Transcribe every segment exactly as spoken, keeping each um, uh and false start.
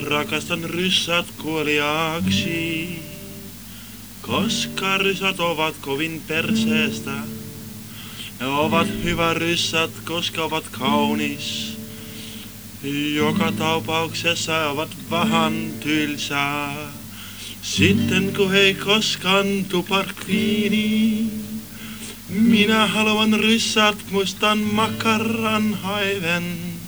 Rakastan ryssät kuoliaaksi, koska ryssät ovat kovin perseestä. Ne ovat hyvä ryssät, koska ovat kaunis. Joka tapauksessa ovat vähän tylsää. Sitten kun he koskaan tuparkkiini, minä haluan ryssät mustan makaran haiven.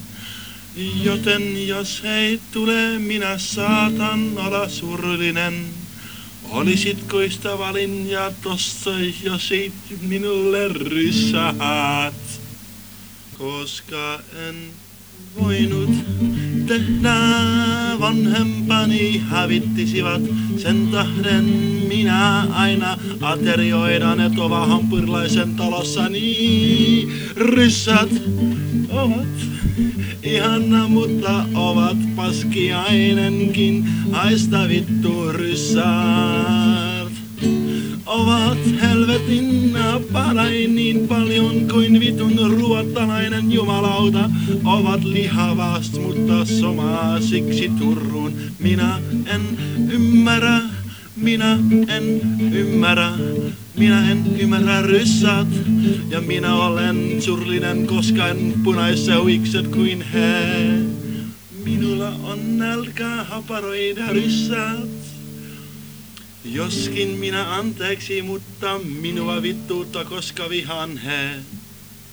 Joten jos ei tule, minä saatan olla surullinen. Olisitko ystävällinen ja tostoisit minulle ryssäät? Koska en voinut tehdä, vanhempani hävittisivät. Sen tähden minä aina aterioidan etova hampurilaisen talossani. Ryssät ovat ihana, mutta ovat paskiainenkin. Haista vittu ryssät. Ovat helvetin palain niin paljon kuin vitun ruottalainen jumalauta. Ovat lihavast, mutta somaa siksi Turun. Minä en ymmärrä, minä en ymmärrä, minä en ymmärrä ryssät. Ja minä olen surlinen, koska en punaiseukset kuin he. Minulla on nälkä haparoida ryssät. Joskin minä anteeksi, mutta minua vittuutta, koska vihaan he.